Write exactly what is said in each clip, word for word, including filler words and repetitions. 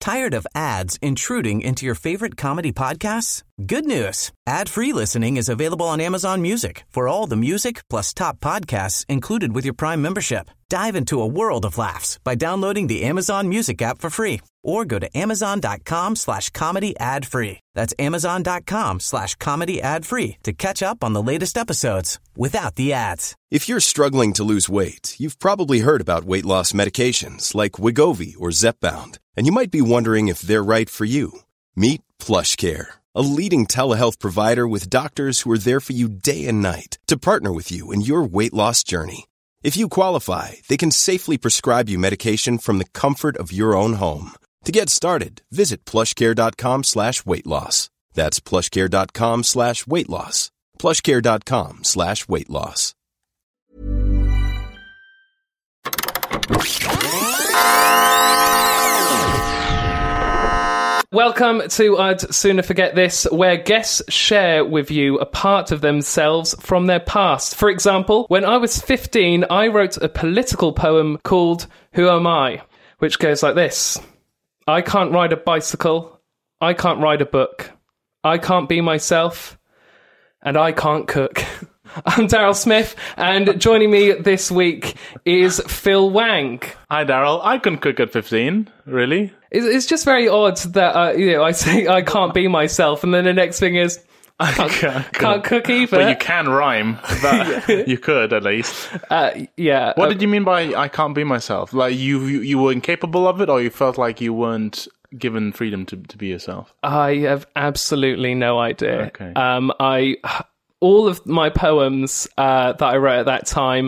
Tired of ads intruding into your favorite comedy podcasts? Good news. Ad-free listening is available on Amazon Music for all the music plus top podcasts included with your Prime membership. Dive into a world of laughs by downloading the Amazon Music app for free or go to amazon.com slash comedy ad free. That's amazon.com slash comedy ad free to catch up on the latest episodes without the ads. If you're struggling to lose weight, you've probably heard about weight loss medications like Wegovy or Zepbound, and you might be wondering if they're right for you. Meet PlushCare, a leading telehealth provider with doctors who are there for you day and night to partner with you in your weight loss journey. If you qualify, they can safely prescribe you medication from the comfort of your own home. To get started, visit plushcare.com slash weight loss. That's plushcare.com slash weight loss. plushcare.com slash weight loss. Welcome to I'd Sooner Forget This, where guests share with you a part of themselves from their past. For example, when I was fifteen, I wrote a political poem called Who Am I?, which goes like this. I can't ride a bicycle, I can't write a book, I can't be myself, and I can't cook. I'm Daryl Smith, and joining me this week is Phil Wang. Hi, Daryl. I can cook at fifteen, really. It's, it's just very odd that uh, you know I say I can't be myself, and then the next thing is I can't, can't, can't cook either. But you can rhyme. But you could, at least. Uh, yeah. What uh, did you mean by I can't be myself? Like, you, you, you were incapable of it, or you felt like you weren't given freedom to, to be yourself? I have absolutely no idea. Okay. Um, I... All of my poems uh, that I wrote at that time,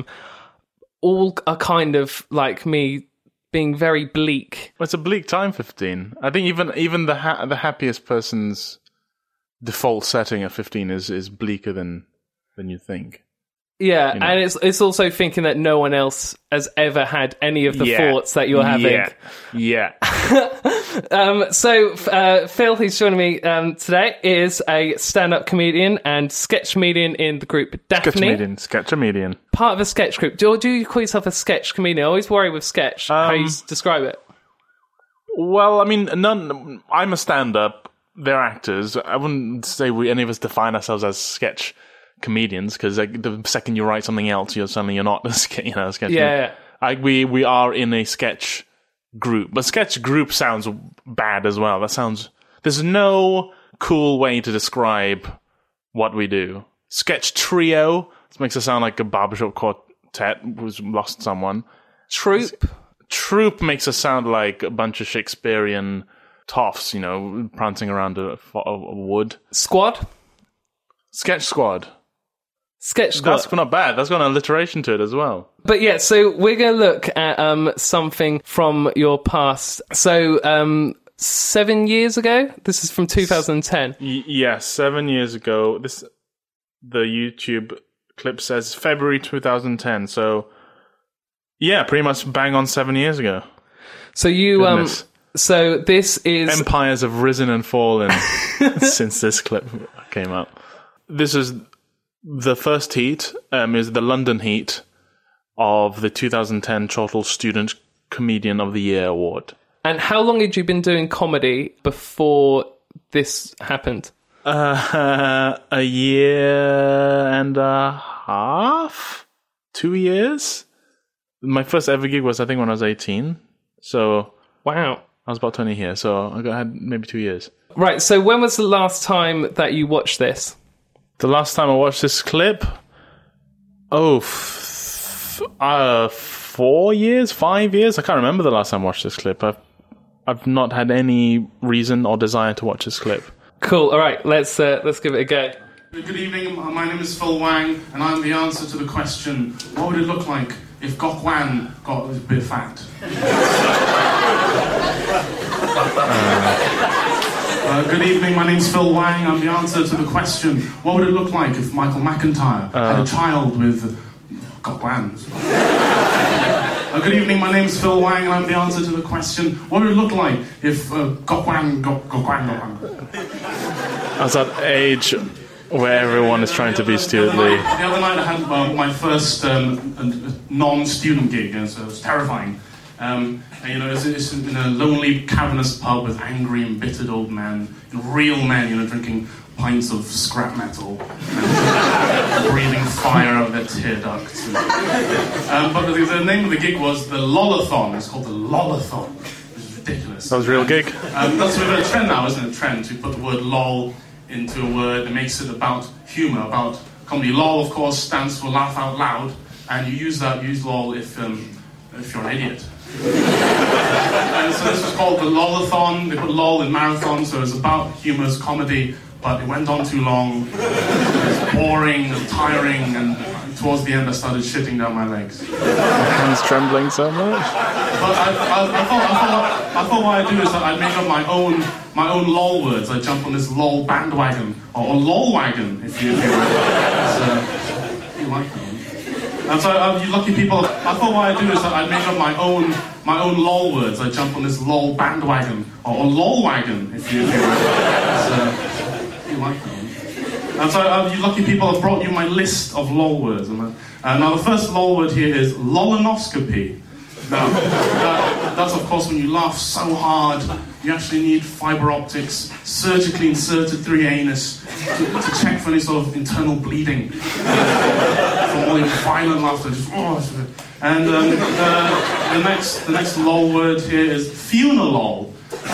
all are kind of like me being very bleak. Well, it's a bleak time, fifteen. I think even even the ha- the happiest person's default setting at fifteen is, is bleaker than than you think. Yeah, you know? And it's it's also thinking that no one else has ever had any of the yeah. thoughts that you're having. Yeah, yeah. um, so uh, Phil, who's joining me um, today, is a stand-up comedian and sketch comedian in the group Daphne. Sketch comedian, sketch comedian. Part of a sketch group. Do, do you call yourself a sketch comedian? I always worry with sketch, um, how you describe it. Well, I mean, none. I'm a stand-up. They're actors. I wouldn't say we any of us define ourselves as sketch comedians, because like, the second you write something else, you're suddenly you're not a you know a sketch. Yeah, yeah. Like we we are in a sketch group, but sketch group sounds bad as well. That sounds there's no cool way to describe what we do. Sketch trio. This makes it sound like a barbershop quartet who's lost someone. Troupe. Troupe makes it sound like a bunch of Shakespearean toffs, you know, prancing around a, a, a wood. Squad. Sketch squad. Sketch squad. That's not bad. That's got an alliteration to it as well. But yeah, so we're going to look at um, something from your past. So um, seven years ago? This is from two thousand ten. Y- yes, seven years ago. This the YouTube clip says February two thousand ten. So yeah, pretty much bang on seven years ago. So you... um, So this is... Empires have risen and fallen since this clip came up. This is... The first heat um, is the London heat of the two thousand ten Chortle Student Comedian of the Year Award. And how long had you been doing comedy before this happened? Uh, a year and a half? Two years? My first ever gig was, I think, when I was eighteen. So, wow. I was about twenty here, so I had maybe two years. Right, so when was the last time that you watched this? The last time I watched this clip, oh, f- uh, four years, five years. I can't remember the last time I watched this clip. I've, I've not had any reason or desire to watch this clip. Cool. All right, let's uh, let's give it a go. Good evening. My name is Phil Wang, and I'm the answer to the question: what would it look like if Gok Wan got a bit fat? uh. Uh, good evening, my name's Phil Wang. I'm the answer to the question, what would it look like if Michael McIntyre uh, had a child with Gok Wan? uh, good evening, my name's Phil Wang, and I'm the answer to the question, what would it look like if uh, Gok Wan, Gok Wan, Gok Wan? I was at age where everyone is trying to be stupidly. The other night I had uh, my first um, non-student gig, and so it was terrifying. Um, and, you know, it's, it's in a lonely, cavernous pub with angry, embittered old men, you know, real men, you know, drinking pints of scrap metal and breathing fire out of their tear ducts. Um, but the, the name of the gig was the Lollathon. It's called the Lollathon, which is ridiculous. That was a real gig. Um, that's a trend now, isn't it? A trend to put the word lol into a word that makes it about humour, about comedy. Lol, of course, stands for laugh out loud, and you use that, use lol if um, if you're an idiot. And so this was called the Lollathon. They put lol in marathon, so it's about humour, it's comedy, but it went on too long. It was boring and tiring, and towards the end I started shitting down my legs. My hands trembling so much. But I, I, I, thought, I, thought, I thought what I'd do is that I'd make up my own my own lol words. I'd jump on this lol bandwagon, or, or lol wagon, if you, if you will. So, you like that one. And so, uh, you lucky people, I thought what I'd do is that I'd make up my own my own lol words. I'd jump on this lol bandwagon, or, or lol wagon, if you, if you will. So, you like that one. And so, uh, you lucky people, I've brought you my list of lol words. Uh, now, the first lol word here is lolonoscopy. Now, uh, that's of course when you laugh so hard, you actually need fibre optics surgically inserted through your anus to, to check for any sort of internal bleeding uh, from all your violent laughter. Just, oh, and um, uh, the next, the next lol word here is funeral. Uh,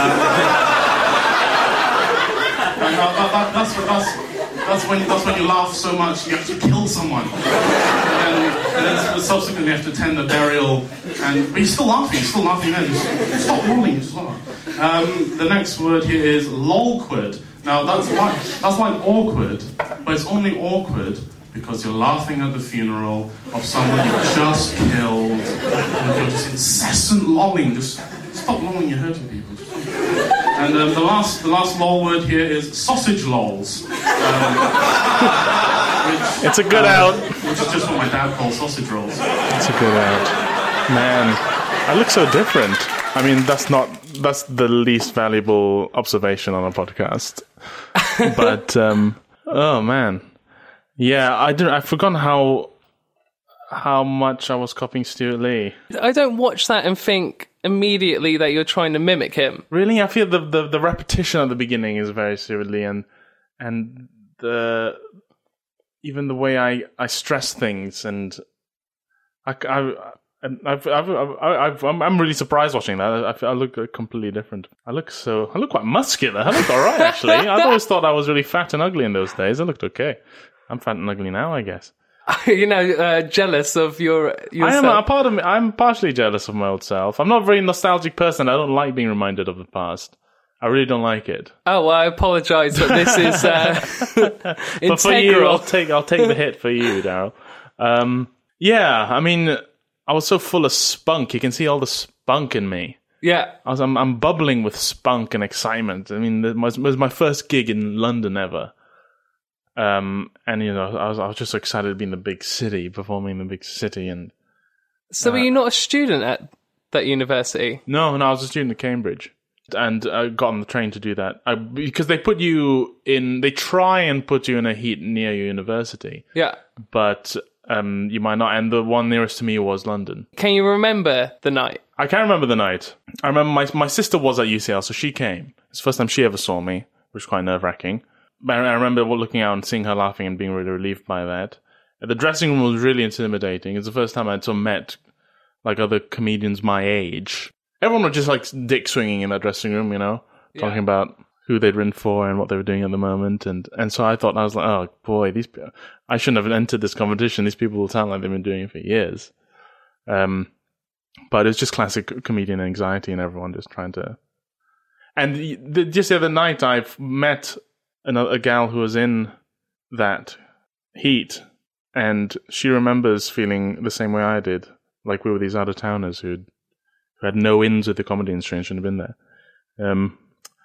and that, that, that, that's what that's. That's when, that's when you laugh so much you have to kill someone. And, and then subsequently you have to attend a burial, and, but you're still laughing, you're still laughing then. Just stop rolling, just laugh. Um, the next word here is lolquid. Now that's like, that's like awkward, but it's only awkward because you're laughing at the funeral of someone you just killed, and you're just incessant lolling. Just stop lolling, you're hurting people. And um, the last the last lol word here is sausage lols. Um, which, it's a good um, out. Which is just what my dad calls sausage rolls. It's a good out. Man, I look so different. I mean, that's not that's the least valuable observation on a podcast. But um, oh man, yeah, I didn't. I've forgotten how how much I was copying Stuart Lee. I don't watch that and think immediately that you're trying to mimic him. Really, I feel the the, the repetition at the beginning is very Stuart Lee, and and the even the way I, I stress things, and I, I, I've, I've, I've, I'm I'm really surprised watching that. I, I look completely different. I look so I look quite muscular. I look all right actually. I always thought I was really fat and ugly in those days. I looked okay. I'm fat and ugly now, I guess. You know, uh, jealous of your yourself. I am a part of me. I'm partially jealous of my old self. I'm not a very nostalgic person. I don't like being reminded of the past. I really don't like it. Oh, well, I apologise, but this is uh, integral. But for you, I'll take I'll take the hit for you, Daryl. Um, yeah, I mean, I was so full of spunk. You can see all the spunk in me. Yeah, I was. I'm, I'm bubbling with spunk and excitement. I mean, it was, it was my first gig in London ever. Um, and you know, I was I was just so excited to be in the big city, performing in the big city, and so uh, were you not a student at that university? No, no, I was a student at Cambridge, and I got on the train to do that I, because they put you in. They try and put you in a heat near your university, yeah, but um, you might not. And the one nearest to me was London. Can you remember the night? I can't remember the night. I remember my my sister was at U C L, so she came. It's the first time she ever saw me, which was quite nerve wracking. But I remember looking out and seeing her laughing and being really relieved by that. The dressing room was really intimidating. It's the first time I'd sort of met like other comedians my age. Everyone was just like dick swinging in that dressing room, you know, yeah. talking about who they'd written for and what they were doing at the moment. And, and so I thought, I was like, oh boy, these I shouldn't have entered this competition. These people will sound like they've been doing it for years. Um, but it's just classic comedian anxiety and everyone just trying to. And the, the, just the other night, I've met Another, a gal who was in that heat, and she remembers feeling the same way I did. Like we were these out-of-towners who'd, who had no ins with the comedy industry and shouldn't have been there. Um,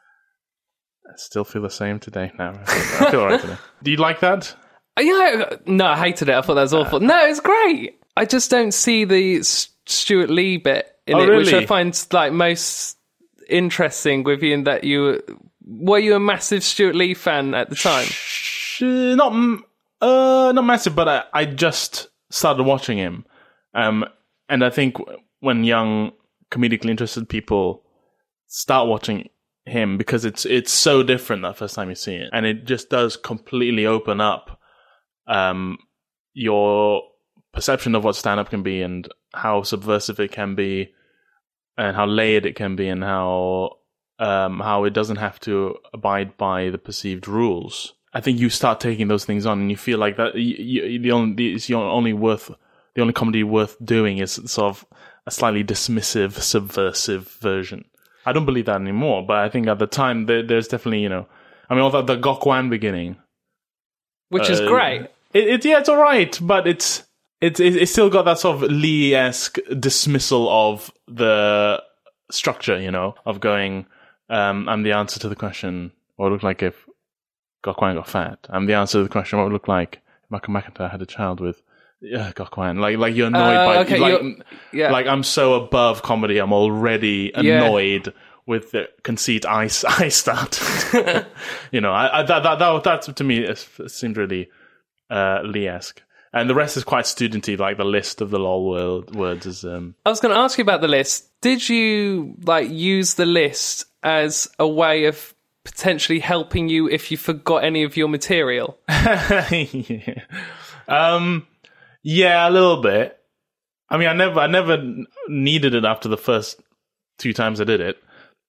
I still feel the same today now. I feel alright today. Do you like that? Yeah, no, I hated it. I thought that was awful. No, it's great. I just don't see the Stuart Lee bit in oh, it, really? which I find like most interesting with you in that you... Were you a massive Stuart Lee fan at the time? Sh- not, uh, not massive, but I, I just started watching him. Um, and I think when young comedically interested people start watching him, because it's it's so different that first time you see it, and it just does completely open up um, your perception of what stand-up can be, and how subversive it can be, and how layered it can be, and how um, how it doesn't have to abide by the perceived rules. I think you start taking those things on, and you feel like that you, you, the only it's your only worth the only comedy worth doing is sort of a slightly dismissive, subversive version. I don't believe that anymore, but I think at the time there, there's definitely, you know, I mean, all that the Gok Wan beginning, which uh, is great. It, it yeah, it's all right, but it's it's it's still got that sort of Lee-esque dismissal of the structure, you know, of going, um, I'm the answer to the question, what would it look like if Gok Wan got fat? I'm the answer to the question, what would it look like if Michael McIntyre had a child with Yeah, Gok Wan. Like, like you're annoyed uh, by, okay, like, yeah. like I'm so above comedy. I'm already annoyed yeah. with the conceit I, I started. You know, I, I that, that that that to me it, it seemed really uh, Lee-esque, and the rest is quite studenty. Like the list of the lol word, words is. Um... I was going to ask you about the list. Did you like use the list as a way of potentially helping you if you forgot any of your material? yeah. Um. Yeah, a little bit. I mean, I never, I never needed it after the first two times I did it.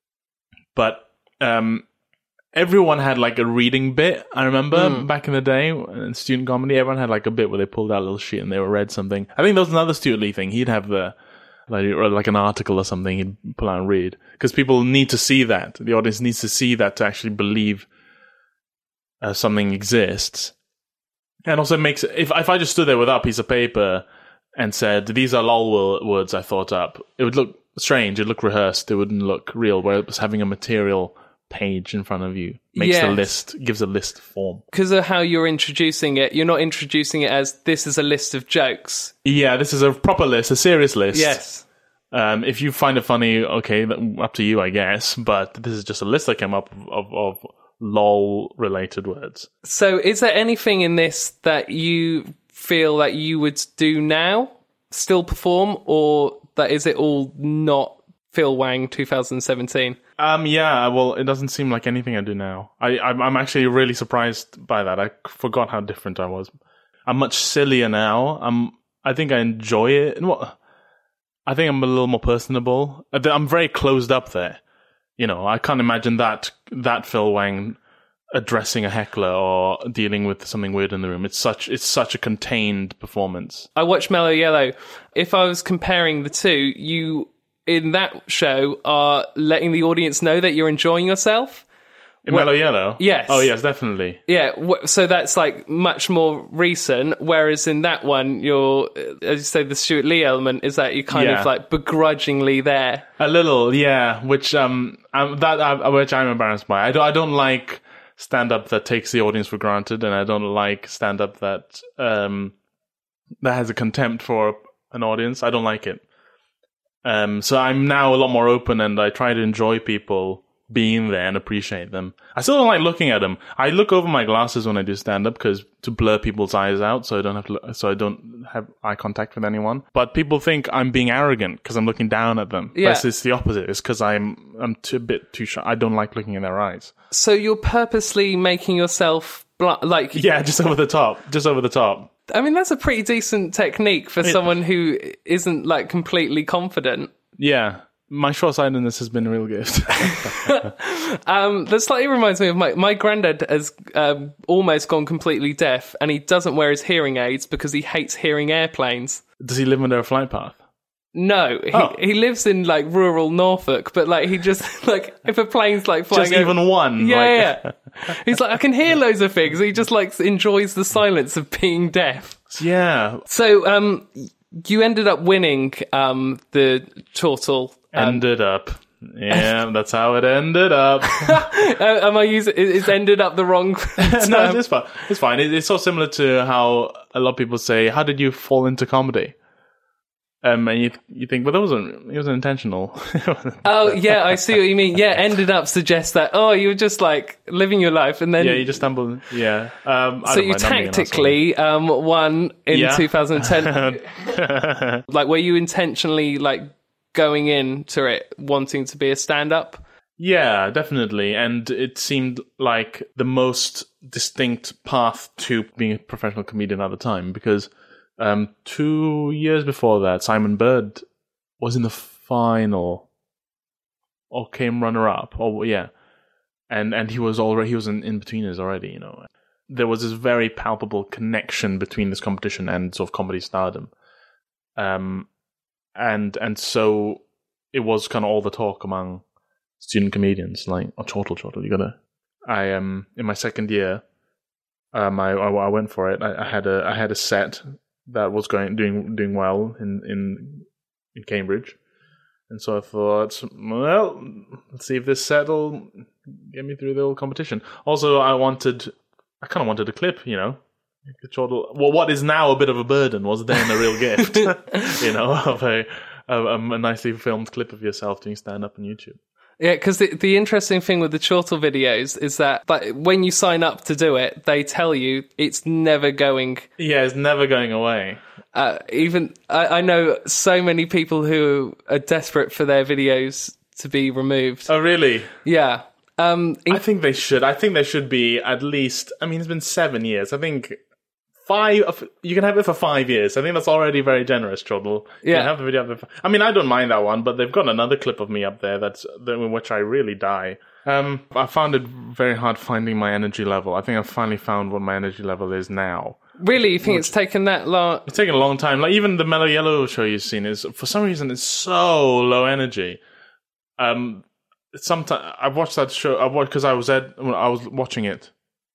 But um, everyone had like a reading bit. I remember mm. back in the day in student comedy, everyone had like a bit where they pulled out a little sheet and they read something. I think there was another Stuart Lee thing. He'd have the like, or like an article or something. He'd pull out and read, because people need to see that. The audience needs to see that to actually believe uh, something exists. And also makes if if I just stood there with that piece of paper and said, these are lol words I thought up, it would look strange, it'd look rehearsed, it wouldn't look real, whereas having a material page in front of you makes yes. the list, gives a list form. Because of how you're introducing it, you're not introducing it as, this is a list of jokes. Yeah, this is a proper list, a serious list. Yes. Um, if you find it funny, okay, up to you, I guess, but this is just a list that came up of, of lol related words. So is there anything in this that you feel that you would do now, still perform, or that is it all not Phil Wang twenty seventeen? Um, yeah, well, it doesn't seem like anything I do now. I, I'm, I'm actually really surprised by that. I forgot how different I was. I'm much sillier now. I'm, I think I enjoy it. Well, I think I'm a little more personable. I'm very closed up there. You know, I can't imagine that that Phil Wang addressing a heckler or dealing with something weird in the room. It's such it's such a contained performance. I watched Mellow Yellow. If I was comparing the two, you in that show are letting the audience know that you're enjoying yourself. In Mellow Yellow? Yes. Oh, yes, definitely. Yeah, so that's like much more recent, whereas in that one, you're, as you say, the Stuart Lee element is that you're kind yeah. of like begrudgingly there. A little, yeah, which um, um that uh, which I'm embarrassed by. I don't, I don't like stand-up that takes the audience for granted, and I don't like stand-up that um that has a contempt for an audience. I don't like it. Um, so I'm now a lot more open, and I try to enjoy people being there and appreciate them. I still don't like looking at them. I look over my glasses when I do stand-up because to blur people's eyes out, so I don't have to look, so I don't have eye contact with anyone. But people think I'm being arrogant because I'm looking down at them. Yeah. But it's the opposite. It's because I'm I'm too, a bit too shy. I don't like looking in their eyes. So you're purposely making yourself bl- like yeah, just over the top, just over the top. I mean, that's a pretty decent technique for it, someone who isn't like completely confident. Yeah. My short-sightedness has been a real gift. um, that slightly reminds me of my... My granddad has um, almost gone completely deaf, and he doesn't wear his hearing aids because he hates hearing airplanes. Does he live under a flight path? No, he, oh. he lives in, like, rural Norfolk, but, like, he just, like, if a plane's, like, flying Just over, even one? Yeah, like... yeah. He's like, I can hear loads of things. He just, like, enjoys the silence of being deaf. Yeah. So, um... you ended up winning um, the Chortle. Um, ended up. Yeah, that's how it ended up. uh, am I using... It's ended up the wrong term? No, it's fine. It's fine. It, it's so similar to how a lot of people say, how did you fall into comedy? Um, and you you think, well, that wasn't, it wasn't intentional. Oh, yeah, I see what you mean. Yeah, ended up suggests that, oh, you were just, like, living your life, and then... Yeah, you just stumbled, yeah. Um, I so you tactically um, won in yeah. two thousand ten. Like, were you intentionally, like, going into it wanting to be a stand-up? Yeah, definitely. And it seemed like the most distinct path to being a professional comedian at the time, because um, two years before that, Simon Bird was in the final or came runner-up. Or yeah, and and he was already he was in in-betweeners already. You know, there was this very palpable connection between this competition and sort of comedy stardom. Um, and and so it was kind of all the talk among student comedians, like, oh, chortle, chortle, you gotta. I um in my second year, um, I I, I went for it. I, I had a I had a set that was going doing doing well in in in Cambridge, and so I thought, well, let's see if this set will get me through the whole competition. Also, I wanted, I kind of wanted a clip, you know. Chortle, well, what is now a bit of a burden was then a real gift, you know, of a of a nicely filmed clip of yourself doing stand up on YouTube. Yeah, because the, the interesting thing with the chortle videos is that, like, when you sign up to do it, they tell you it's never going. Yeah, it's never going away. Uh, even I, I know so many people who are desperate for their videos to be removed. Oh, really? Yeah. Um, in- I think they should. I think there should be at least. I mean, it's been seven years. I think five. You can have it for five years. I think that's already very generous, Chortle. You Yeah. can have the video up there. I mean, I don't mind that one, but they've got another clip of me up there that's in which I really die. Um, I found it very hard finding my energy level. I think I've finally found what my energy level is now. Really, you think Which, it's taken that long? It's taken a long time. Like, even the Mellow Yellow show you've seen is, for some reason, it's so low energy. Um, sometimes I've watched that show. I watched because I was at when I was watching it.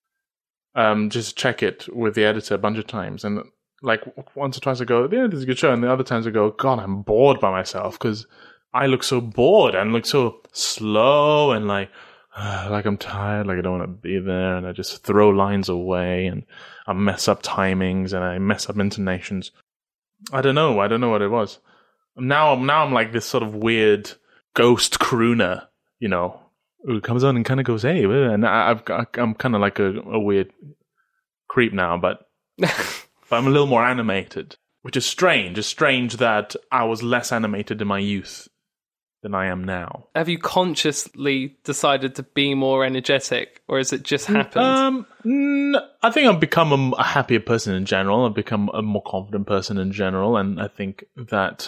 Um, just check it with the editor a bunch of times, and like once or twice I go, yeah, this is a good show, and the other times I go, God, I'm bored by myself because I look so bored and look so slow and like uh, like I'm tired, like I don't want to be there, and I just throw lines away and I mess up timings and I mess up intonations. I don't know. I don't know what it was. Now, now I'm like this sort of weird ghost crooner, you know, who comes on and kind of goes, hey, and I, I've got, I'm kind of like a, a weird creep now, but, but I'm a little more animated, which is strange. It's strange that I was less animated in my youth than I am now. Have you consciously decided to be more energetic, or has it just happened? Um, n- I think I've become a, a happier person in general. I've become a more confident person in general, and I think that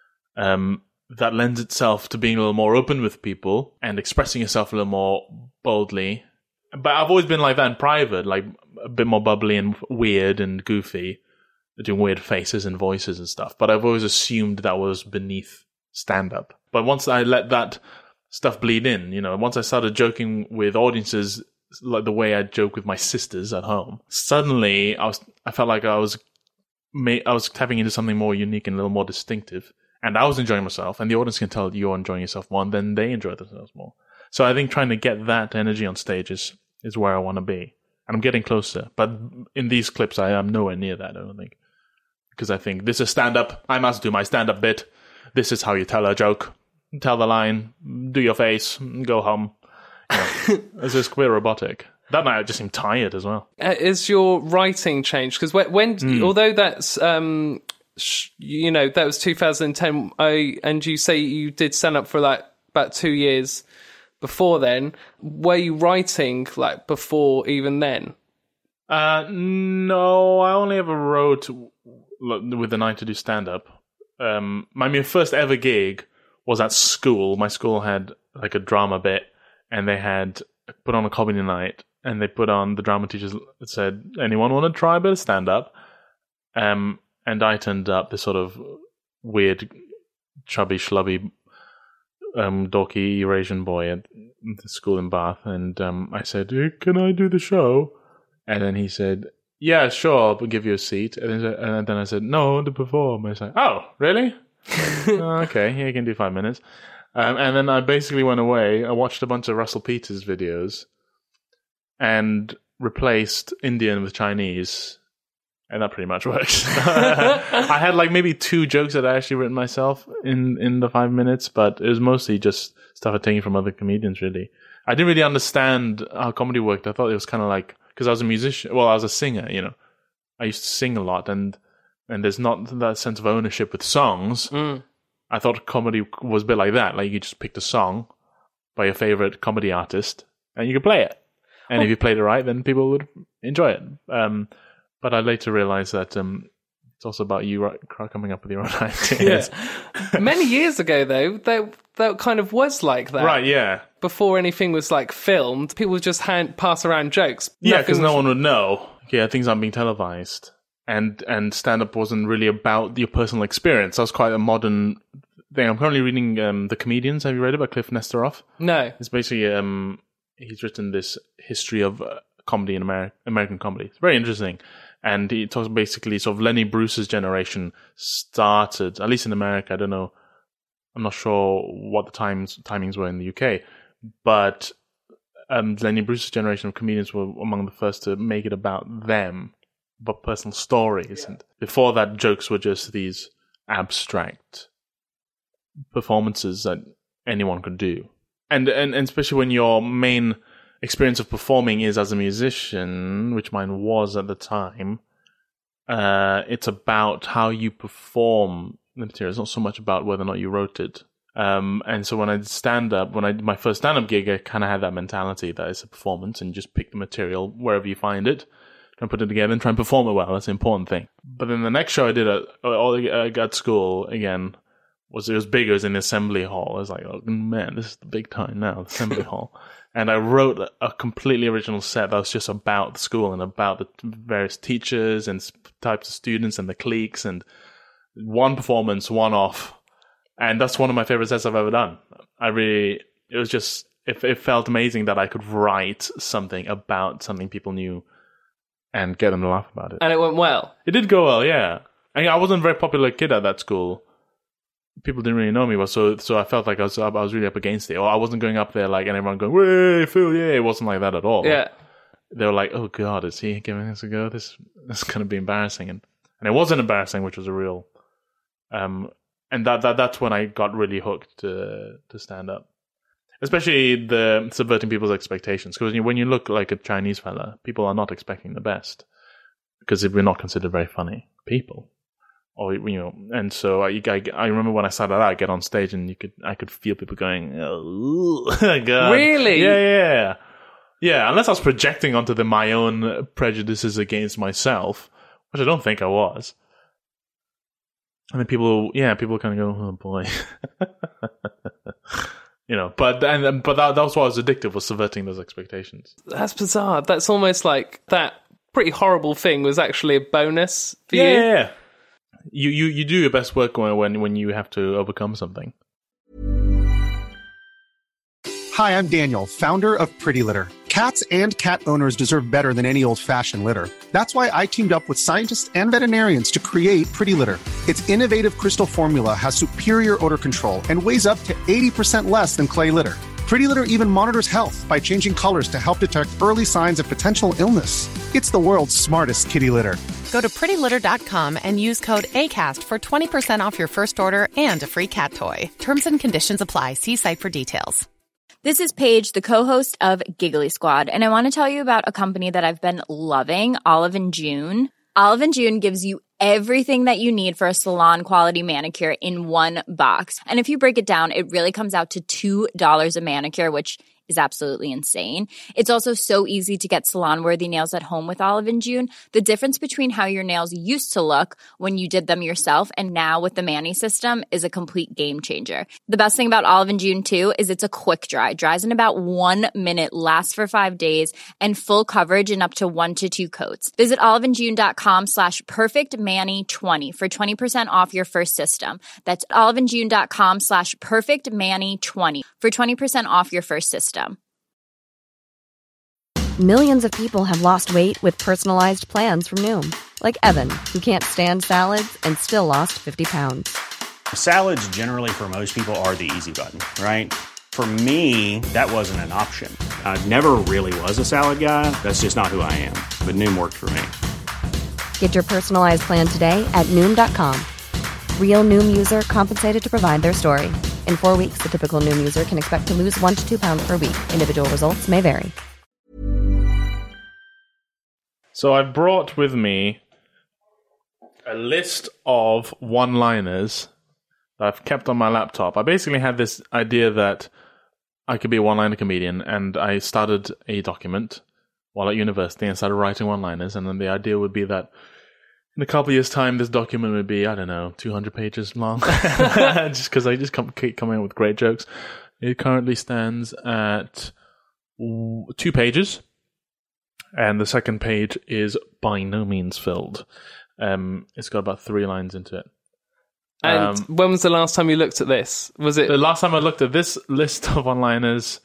um, that lends itself to being a little more open with people and expressing yourself a little more boldly. But I've always been like that in private, like a bit more bubbly and weird and goofy, doing weird faces and voices and stuff. But I've always assumed that was beneath stand-up. But once I let that stuff bleed in, you know, once I started joking with audiences like the way I joke with my sisters at home, suddenly I was, I felt like I was, I was tapping into something more unique and a little more distinctive, and I was enjoying myself, and the audience can tell you're enjoying yourself more, and then they enjoy themselves more. So I think trying to get that energy on stage is, is where I want to be, and I'm getting closer. But in these clips, I am nowhere near that, I don't think, because I think this is stand-up. I must do my stand-up bit. This is how you tell a joke. Tell the line, do your face, go home. You know, it's just quite robotic. That night I just seemed tired as well. Uh, is your writing changed? Because when, when mm. although that's, um, sh- you know, that was two thousand ten, I, and you say you did stand up for like about two years before then, were you writing like before even then? Uh, no, I only ever wrote with the night to do stand up. Um, my first ever gig was at school. My school had like a drama bit, and they had put on a comedy night, and they put on, the drama teachers said, anyone want to try a bit of stand-up? Um, and I turned up, this sort of weird, chubby, schlubby, um, dorky Eurasian boy at the school in Bath, and um, I said, hey, can I do the show? And then he said, yeah, sure, I'll give you a seat. And then, and then I said, no, to perform. I said, oh, really? oh, okay, yeah, you can do five minutes. Um, and then I basically went away. I watched a bunch of Russell Peters videos and replaced Indian with Chinese, and that pretty much works. I had like maybe two jokes that I actually written myself in, in the five minutes, but it was mostly just stuff I'd taken from other comedians, really. I didn't really understand how comedy worked. I thought it was kind of like, because I was a musician, well, I was a singer, you know. I used to sing a lot, and and there's not that sense of ownership with songs. Mm. I thought comedy was a bit like that. Like you just picked a song by your favorite comedy artist and you could play it. And oh. if you played it right, then people would enjoy it. Um, but I later realized that um, it's also about you right, coming up with your own ideas. Yeah. Many years ago, though, that, that kind of was like that. Right, yeah. Before anything was like filmed, people would just hand, pass around jokes. Yeah, because no one would know. Yeah, things aren't being televised. And and stand-up wasn't really about your personal experience. That was quite a modern thing. I'm currently reading um, The Comedians. Have you read it by Cliff Nesteroff? No. It's basically, um, he's written this history of uh, comedy in America, American comedy. It's very interesting. And he talks basically sort of Lenny Bruce's generation started, at least in America, I don't know, I'm not sure what the times timings were in the U K, but um, Lenny Bruce's generation of comedians were among the first to make it about them, but personal stories. Yeah. And before that, jokes were just these abstract performances that anyone could do. And, and, and especially when your main experience of performing is as a musician, which mine was at the time, uh, it's about how you perform the material. It's not so much about whether or not you wrote it. Um, and so when I did stand-up, when I did my first stand-up gig, I kind of had that mentality that it's a performance and just pick the material wherever you find it, try and put it together and try and perform it well. That's the important thing. But then the next show I did at, at school, again, was it was big. It was in the assembly hall. I was like, oh man, this is the big time now, the assembly hall. And I wrote a completely original set that was just about the school and about the various teachers and types of students and the cliques, and one performance, one off. And that's one of my favorite sets I've ever done. I really, it was just, it, it felt amazing that I could write something about something people knew and get them to laugh about it. And it went well. It did go well, yeah. I mean, I wasn't a very popular kid at that school. People didn't really know me, but so so I felt like I was I was really up against it. Or I wasn't going up there like and everyone going, "Way, Phil, yeah!" It wasn't like that at all. Yeah, they were like, "Oh God, is he giving this a go? This this is going to be embarrassing." And and it wasn't embarrassing, which was a real. Um, and that that that's when I got really hooked to to stand up, especially the subverting people's expectations. Because when you look like a Chinese fella, people are not expecting the best because we're not considered very funny people. Or, you know, and so I, I, I remember when I started out, I get on stage and you could, I could feel people going, "Oh God, really? Yeah, yeah, yeah." Unless I was projecting onto them my own prejudices against myself, which I don't think I was. And then people, yeah, people kind of go, "Oh boy," you know. But and but that that was what was addictive, was subverting those expectations. That's bizarre. That's almost like that pretty horrible thing was actually a bonus for yeah, you. Yeah, yeah. You, you you do your best work when when you have to overcome something. Hi, I'm Daniel, founder of Pretty Litter. Cats and cat owners deserve better than any old-fashioned litter. That's why I teamed up with scientists and veterinarians to create Pretty Litter. Its innovative crystal formula has superior odor control and weighs up to eighty percent less than clay litter. Pretty Litter even monitors health by changing colors to help detect early signs of potential illness. It's the world's smartest kitty litter. Go to pretty litter dot com and use code ACAST for twenty percent off your first order and a free cat toy. Terms and conditions apply. See site for details. This is Paige, the co-host of Giggly Squad, and I want to tell you about a company that I've been loving, Olive and June. Olive and June gives you everything that you need for a salon-quality manicure in one box. And if you break it down, it really comes out to two dollars a manicure, which is absolutely insane. It's also so easy to get salon-worthy nails at home with Olive and June. The difference between how your nails used to look when you did them yourself and now with the Mani system is a complete game changer. The best thing about Olive and June, too, is it's a quick dry. Dries in about one minute, lasts for five days, and full coverage in up to one to two coats. Visit oliveandjune.com slash perfectmani20 for twenty percent off your first system. That's oliveandjune.com slash perfectmani20 for twenty percent off your first system. Millions of people have lost weight with personalized plans from Noom. Like Evan, who can't stand salads and still lost fifty pounds. Salads generally for most people are the easy button, right? For me, that wasn't an option. I never really was a salad guy. That's just not who I am. But Noom worked for me. Get your personalized plan today at Noom dot com. Real Noom user compensated to provide their story. In four weeks, the typical Noom user can expect to lose one to two pounds per week. Individual results may vary. So I brought with me a list of one-liners that I've kept on my laptop. I basically had this idea that I could be a one-liner comedian, and I started a document while at university and started writing one-liners, and then the idea would be that in a couple of years' time, this document would be, I don't know, two hundred pages long, just because I just come, keep coming up with great jokes. It currently stands at two pages, and the second page is by no means filled. Um, it's got about three lines into it. And um, when was the last time you looked at this? Was it the last time I looked at this list of one-liners?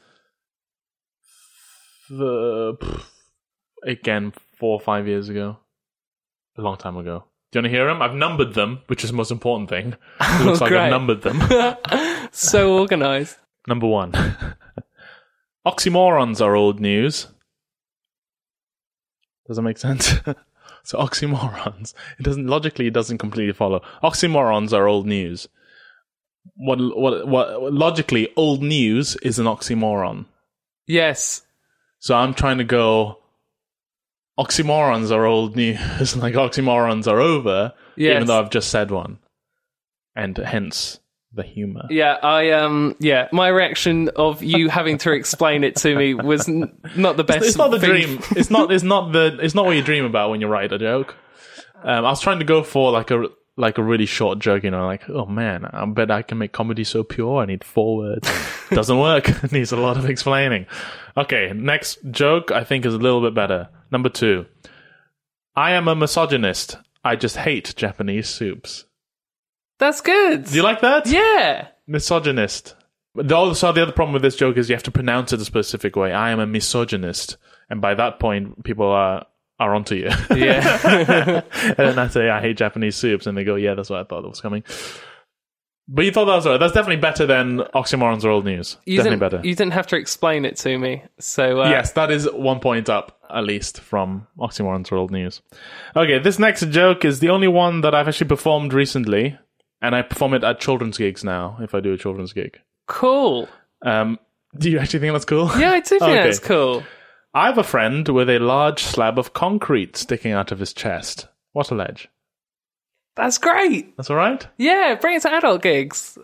The again, four or five years ago, a long time ago. Do you want to hear them? I've numbered them, which is the most important thing. It looks oh, like great. I've numbered them. So organised. Number one. Oxymorons are old news. Does that make sense? So oxymorons. It doesn't logically. It doesn't completely follow. Oxymorons are old news. What? What? What? Logically, old news is an oxymoron. Yes. So I'm trying to go. Oxymorons are old news. Like oxymorons are over. Yes. Even though I've just said one, and hence the humor. Yeah, I um, yeah, my reaction of you having to explain it to me was n- not the best. It's, it's not the thing. dream. It's not. It's not the. It's not what you dream about when you write a joke. Um, I was trying to go for like a like a really short joke. You know, like oh man, I bet I can make comedy so pure. I need four words. Doesn't work. It needs a lot of explaining. Okay, next joke I think is a little bit better. Number two. I am a misogynist. I just hate Japanese soups. That's good. Do you like that? Yeah. Misogynist. The, also, the other problem with this joke is you have to pronounce it a specific way. I am a misogynist. And by that point, people are, are onto you. Yeah. And then I say, I hate Japanese soups. And they go, yeah, that's what I thought was coming. But you thought that was right. That's definitely better than oxymorons are old news. You definitely didn't, better. You didn't have to explain it to me. So uh, yes, that is one point up, at least, from oxymorons are old news. Okay, this next joke is the only one that I've actually performed recently. And I perform it at children's gigs now, if I do a children's gig. Cool. Um, do you actually think that's cool? Yeah, I do think okay. that's cool. I have a friend with a large slab of concrete sticking out of his chest. What a ledge. That's great. That's all right? Yeah, bring it to adult gigs.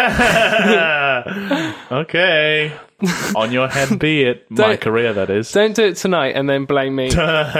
Okay. On your head be it. My Don't- career, that is. Don't do it tonight and then blame me.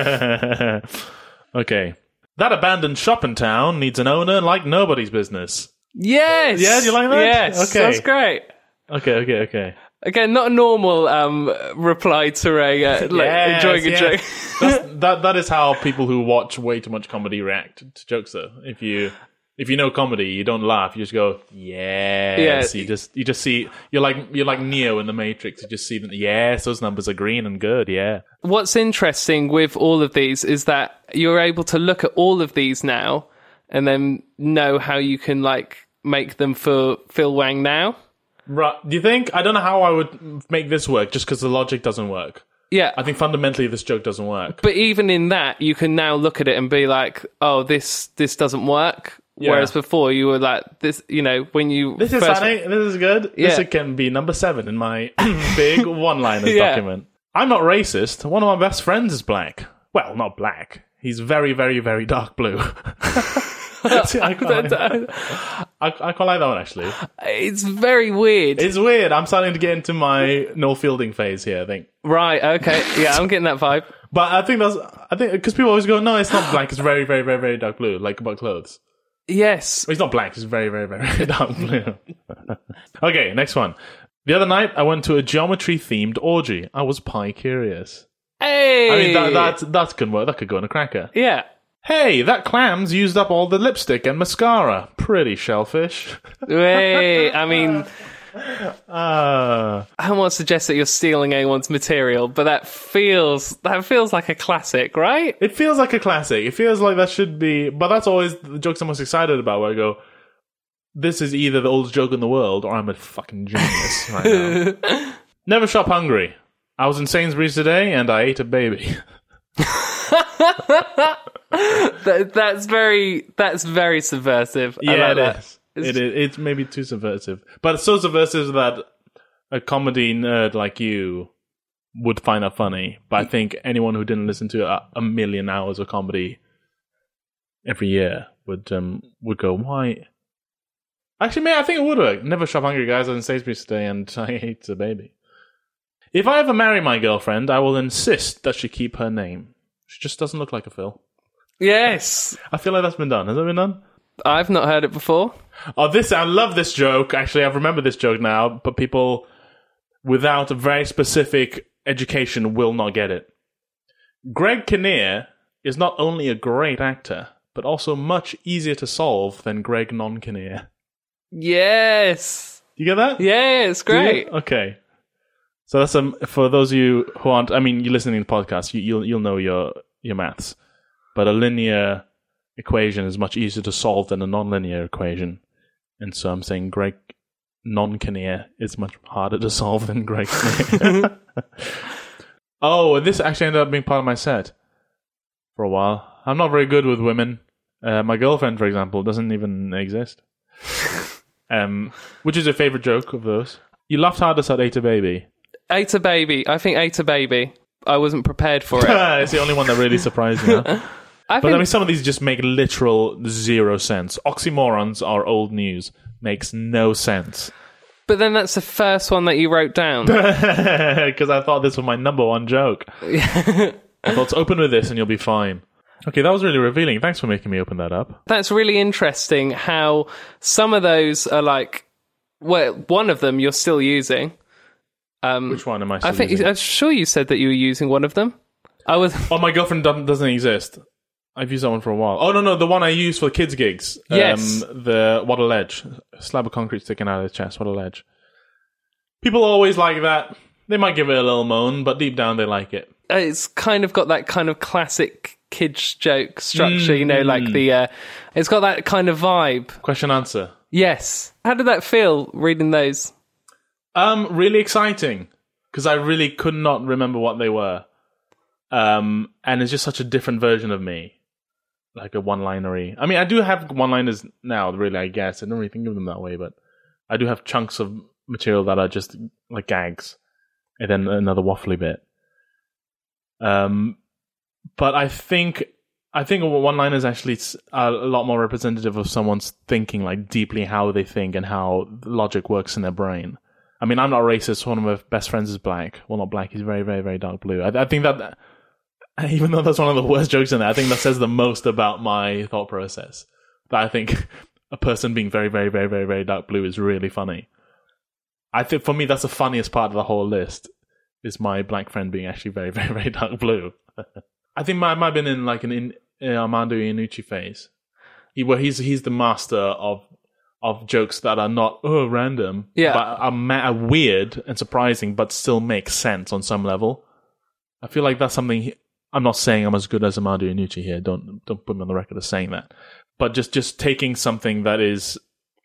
Okay. That abandoned shop in town needs an owner like nobody's business. Yes. Yeah, do you like that? Yes. Okay. That's great. Okay, okay, okay. Again, not a normal um, reply to a uh, like, Yes, enjoying a yes. joke. That's, that that is how people who watch way too much comedy react to jokes. Though, if you if you know comedy, you don't laugh. You just go, yes. Yeah. You just you just see you're like you're like Neo in the Matrix. You just see that yes, those numbers are green and good. Yeah. What's interesting with all of these is that you're able to look at all of these now and then know how you can like make them for Phil Wang now. Right. Do you think? I don't know how I would make this work just because the logic doesn't work. Yeah. I think fundamentally this joke doesn't work. But even in that, you can now look at it and be like, oh, this this doesn't work. Yeah. Whereas before you were like, this, you know, when you... This is first... funny. This is good. Yeah. This can be number seven in my big one-liners Yeah. document. I'm not racist. One of my best friends is black. Well, not black. He's very, very, very dark blue. See, I, quite like I, I quite like that one, actually. It's very weird. It's weird. I'm starting to get into my Noel Fielding phase here, I think. Right, okay. Yeah, I'm getting that vibe. But I think that's... I think... Because people always go, no, it's not black. It's very, very, very, very dark blue. Like about clothes. Yes. Well, it's not black. It's very, very, very, very dark blue. Okay, next one. The other night, I went to a geometry-themed orgy. I was pie curious. Hey! I mean, that, that, that could work. That could go in a cracker. Yeah. Hey, that clam's used up all the lipstick and mascara. Pretty shellfish. Wait, I mean... Uh, I don't want to suggest that you're stealing anyone's material, but that feels that feels like a classic, right? it feels like a classic. It feels like that should be... But that's always the jokes I'm most excited about, where I go, this is either the oldest joke in the world, or I'm a fucking genius right now. Never shop hungry. I was in Sainsbury's today, and I ate a baby. that, that's very that's very subversive. I Yeah, like it that. is. It is. It's maybe too subversive. But it's so subversive that a comedy nerd like you would find that funny. But I think anyone who didn't listen to a, a million hours of comedy every year would um would go, why? Actually, man, I think it would work. Never shop hungry guys on Sainsbury's today, and I hate the baby. If I ever marry my girlfriend, I will insist that she keep her name. She just doesn't look like a Phil. Yes. I feel like that's been done. Has that been done? I've not heard it before. Oh, this, I love this joke. Actually, I remember this joke now, but people without a very specific education will not get it. Greg Kinnear is not only a great actor, but also much easier to solve than Greg Non-Kinnear. Yes. You get that? Yeah, it's great. Okay. So that's um, for those of you who aren't, I mean, you're listening to the podcast, you, you'll you'll know your, your maths. But a linear equation is much easier to solve than a non-linear equation. And so I'm saying Greg Non-Kinnear is much harder to solve than Greg Kinnear. Oh, this actually ended up being part of my set for a while. I'm not very good with women. Uh, my girlfriend, for example, doesn't even exist. um, which is your favorite joke of those? You laughed hardest at Ate a Baby. Ate a Baby. I think Ate a Baby. I wasn't prepared for it. It's the only one that really surprised me. Huh? I but think... I mean, some of these just make literal zero sense. Oxymorons are old news. Makes no sense. But then that's the first one that you wrote down. Because I thought this was my number one joke. I thought, open with this and you'll be fine. Okay, that was really revealing. Thanks for making me open that up. That's really interesting how some of those are like... Well, one of them you're still using. Um, Which one am I still I think using? I'm sure you said that you were using one of them. I was. Oh, my girlfriend doesn't exist. I've used that one for a while. Oh, no, no, the one I use for kids' gigs. Yes. Um, the What a Ledge. A slab of concrete sticking out of his chest. What a ledge. People always like that. They might give it a little moan, but deep down they like it. It's kind of got that kind of classic kids joke structure, mm. you know, like the... Uh, it's got that kind of vibe. Question answer. Yes. How did that feel, reading those? Um, really exciting. Because I really could not remember what they were. Um, and it's just such a different version of me. Like a one-linery. I mean, I do have one-liners now, really, I guess. I don't really think of them that way, but I do have chunks of material that are just like gags. And then another waffly bit. Um, but I think I think one-liner is actually a lot more representative of someone's thinking, like deeply how they think and how logic works in their brain. I mean, I'm not racist. One of my best friends is black. Well, not black. He's very, very, very dark blue. I, I think that, even though that's one of the worst jokes in there, I think that says the most about my thought process. That I think a person being very, very, very, very, very dark blue is really funny. I think for me, that's the funniest part of the whole list. Is my black friend being actually very, very, very dark blue. I think I might have been in like an in, in Armando Iannucci phase, he, where he's he's the master of of jokes that are not oh random, yeah, but are, ma- are weird and surprising, but still make sense on some level. I feel like that's something. He, I'm not saying I'm as good as Armando Iannucci here. Don't don't put me on the record as saying that. But just just taking something that is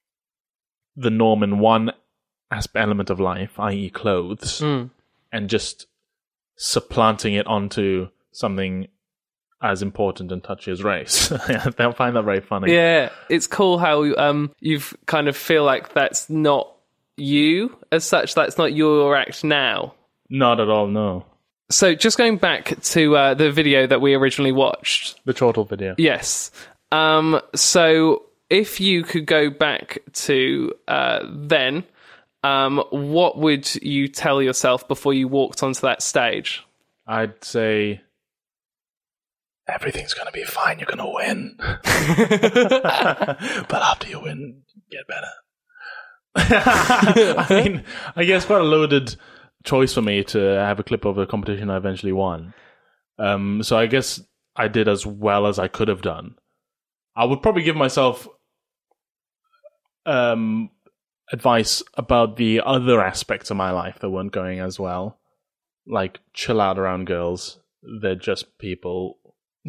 the norm in one aspect element of life, that is, clothes. Mm. And just supplanting it onto something as important and touchy as race. They'll find that very funny. Yeah, it's cool how um, you've kind of feel like that's not you as such. That's not your act now. Not at all, no. So just going back to uh, the video that we originally watched. The chortle video. Yes. Um, so if you could go back to uh, then... Um, what would you tell yourself before you walked onto that stage? I'd say, everything's going to be fine, you're going to win. But after you win, get better. I mean, I guess quite a loaded choice for me to have a clip of a competition I eventually won. Um, so I guess I did as well as I could have done. I would probably give myself... Um, advice about the other aspects of my life that weren't going as well. Like, chill out around girls. They're just people.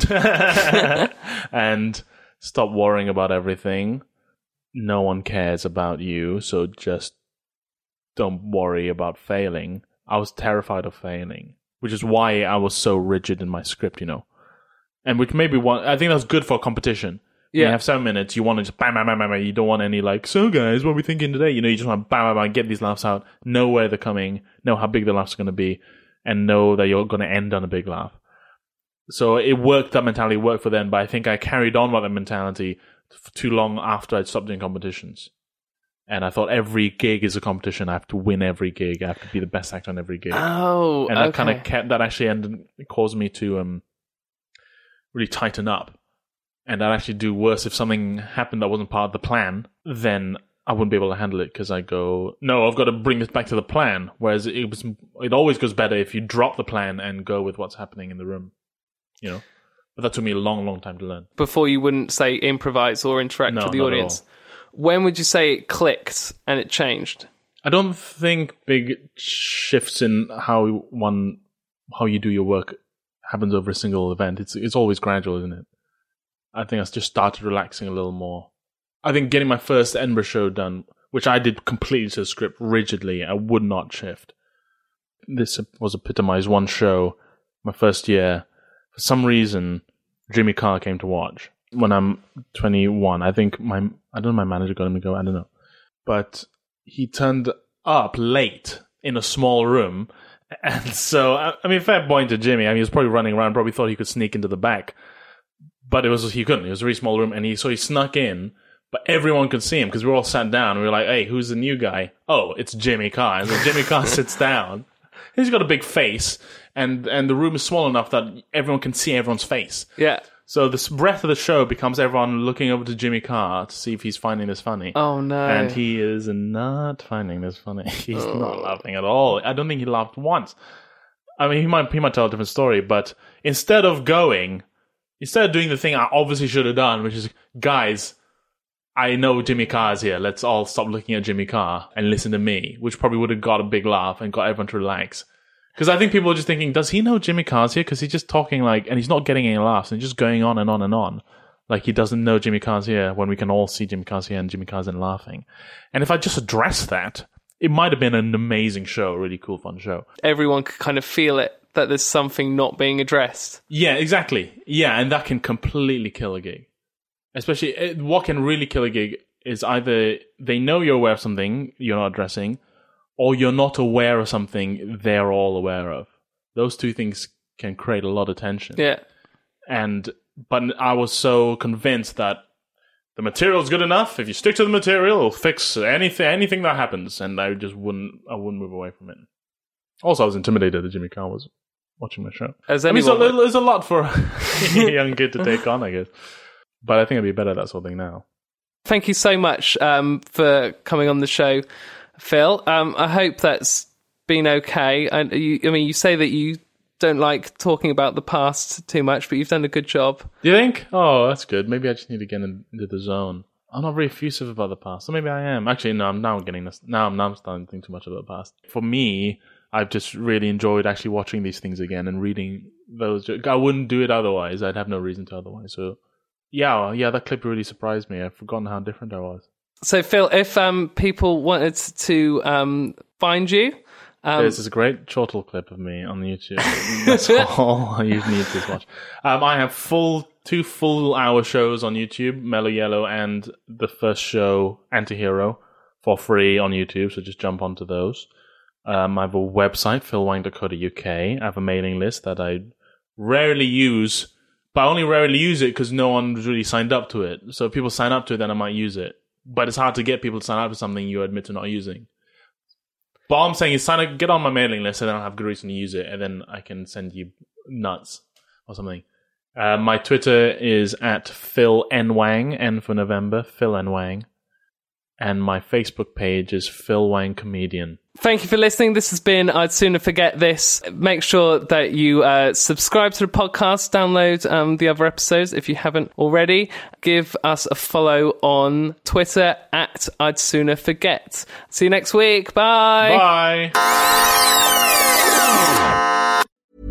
And stop worrying about everything. No one cares about you, so just don't worry about failing. I was terrified of failing, which is why I was so rigid in my script, you know. And which maybe one, I think that's good for competition. Yeah. You have seven minutes, you want to just bam, bam, bam, bam, bam. You don't want any like, so guys, what are we thinking today? You know, you just want to bam, bam, bam, get these laughs out, know where they're coming, know how big the laughs are going to be, and know that you're going to end on a big laugh. So it worked, that mentality worked for them, but I think I carried on with that mentality for too long after I'd stopped doing competitions. And I thought every gig is a competition. I have to win every gig. I have to be the best actor on every gig. Oh, and that okay. kind of kept, that actually ended, caused me to um, really tighten up. And I'd actually do worse if something happened that wasn't part of the plan. Then I wouldn't be able to handle it because I go, no, I've got to bring this back to the plan. Whereas it was, it always goes better if you drop the plan and go with what's happening in the room. You know, but that took me a long, long time to learn. Before you wouldn't say improvise or interact No, with the not at audience. all. When would you say it clicked and it changed? I don't think big shifts in how one how you do your work happens over a single event. It's it's always gradual, isn't it? I think I just started relaxing a little more. I think getting my first Edinburgh show done, which I did completely to the script rigidly, I would not shift. This was epitomized one show, my first year. For some reason, Jimmy Carr came to watch. When I'm twenty-one, I think my, I don't know, my manager got him to go, I don't know. But he turned up late in a small room. And so, I mean, fair point to Jimmy. I mean, he was probably running around, probably thought he could sneak into the back. But it was, he couldn't. It was a very small room. And he, so he snuck in, but everyone could see him because we were all sat down. And we were like, hey, who's the new guy? Oh, it's Jimmy Carr. And so Jimmy Carr sits down. He's got a big face. And, and the room is small enough that everyone can see everyone's face. Yeah. So the breadth of the show becomes everyone looking over to Jimmy Carr to see if he's finding this funny. Oh, no. And he is not finding this funny. He's oh. not laughing at all. I don't think he laughed once. I mean, he might he might tell a different story, but instead of going, instead of doing the thing I obviously should have done, which is, guys, I know Jimmy Carr's here. Let's all stop looking at Jimmy Carr and listen to me, which probably would have got a big laugh and got everyone to relax. Because I think people are just thinking, does he know Jimmy Carr's here? Because he's just talking like, and he's not getting any laughs, and he's just going on and on and on. Like he doesn't know Jimmy Carr's here when we can all see Jimmy Carr's here and Jimmy Carr's in laughing. And if I just addressed that, it might have been an amazing show, a really cool, fun show. Everyone could kind of feel it, that there's something not being addressed. Yeah, exactly. Yeah, and that can completely kill a gig. Especially, what can really kill a gig is either they know you're aware of something you're not addressing, or you're not aware of something they're all aware of. Those two things can create a lot of tension. Yeah. And but I was so convinced that the material's good enough. If you stick to the material, it'll fix anything anything that happens. And I just wouldn't I wouldn't move away from it. Also, I was intimidated that Jimmy Carr was watching my show. As I mean, it's a, would. it's a lot for a young kid to take on, I guess. But I think I'd be better at that sort of thing now. Thank you so much um, for coming on the show, Phil. Um, I hope that's been okay. And you, I mean, you say that you don't like talking about the past too much, but you've done a good job. Do you think? Oh, that's good. Maybe I just need to get in, into the zone. I'm not very effusive about the past, so maybe I am. Actually, no. I'm now getting this. Now I'm now I'm starting to think too much about the past. For me, I've just really enjoyed actually watching these things again and reading those. I wouldn't do it otherwise. I'd have no reason to otherwise. So, yeah, yeah, that clip really surprised me. I've forgotten how different I was. So, Phil, if um, people wanted to um, find you, um, there's this great chortle clip of me on YouTube. That's all you need to watch. Um, I have full two full hour shows on YouTube, Mellow Yellow and the first show, Antihero, for free on YouTube. So just jump onto those. Um, I have a website, phil wang dot co dot uk. I have a mailing list that I rarely use, but I only rarely use it because no one's really signed up to it. So if people sign up to it, then I might use it. But it's hard to get people to sign up to something you admit to not using. But all I'm saying is sign up, get on my mailing list, and then I'll have good reason to use it, and then I can send you nuts or something. Uh, my Twitter is at Phil N Wang, N for November, Phil N Wang. And my Facebook page is Phil Wang Comedian. Thank you for listening. This has been I'd Sooner Forget This. Make sure that you uh, subscribe to the podcast, download um, the other episodes if you haven't already. Give us a follow on Twitter at I'd Sooner Forget. See you next week. Bye. Bye.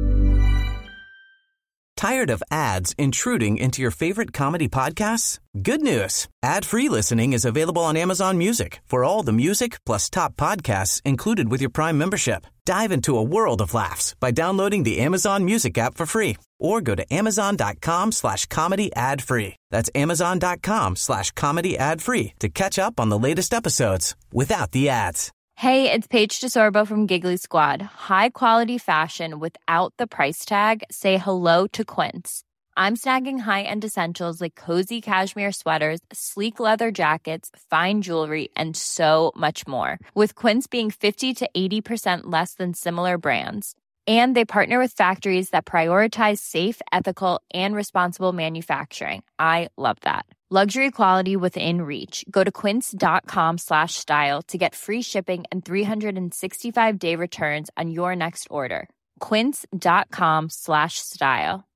Tired of ads intruding into your favorite comedy podcasts? Good news. Ad-free listening is available on Amazon Music for all the music plus top podcasts included with your Prime membership. Dive into a world of laughs by downloading the Amazon Music app for free or go to amazon.com slash comedy ad free. That's amazon.com slash comedy ad free to catch up on the latest episodes without the ads. Hey, it's Paige DeSorbo from Giggly Squad. High quality fashion without the price tag. Say hello to Quince. I'm snagging high-end essentials like cozy cashmere sweaters, sleek leather jackets, fine jewelry, and so much more. With Quince being fifty to eighty percent less than similar brands. And they partner with factories that prioritize safe, ethical, and responsible manufacturing. I love that. Luxury quality within reach. Go to quince.com slash style to get free shipping and three sixty-five day returns on your next order. Quince.com slash style.